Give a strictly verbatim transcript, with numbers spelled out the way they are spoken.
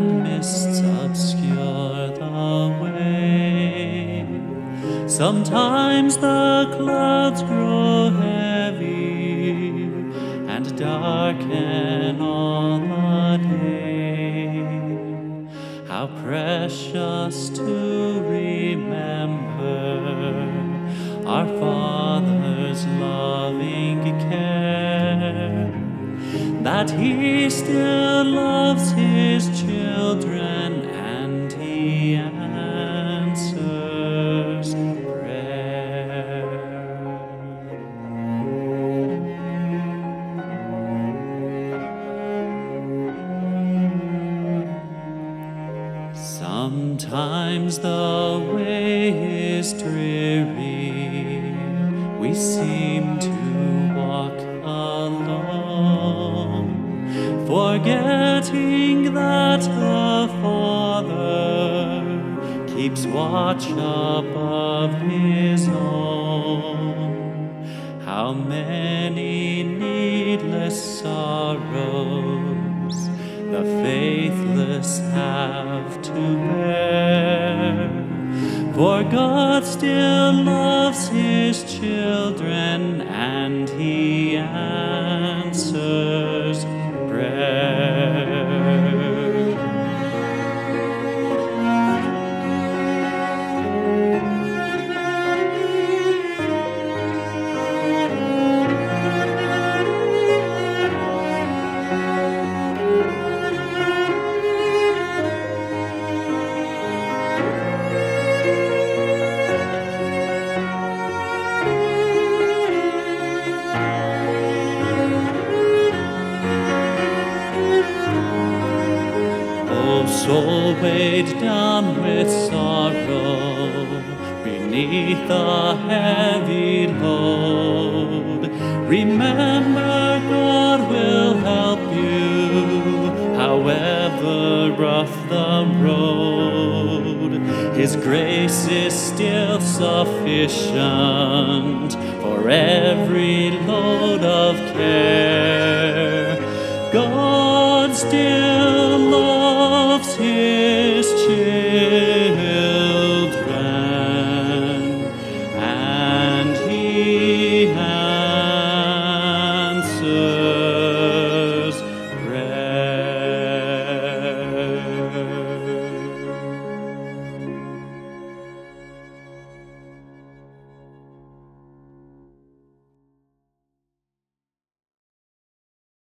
and mists obscure the way. Sometimes the clouds grow heavy and darken all the day. How precious to remember our Father's loving care, that He still loves His children and He answers prayer. Sometimes the way is dreary, we seem to walk alone, forgetting that the Father keeps watch above His own. How many needless sorrows the faithless have to bear, for God still loves His children and He answers prayer. Soul weighed down with sorrow beneath a heavy load, remember God will help you, however rough the road. His grace is still sufficient for every load of care. God still loves His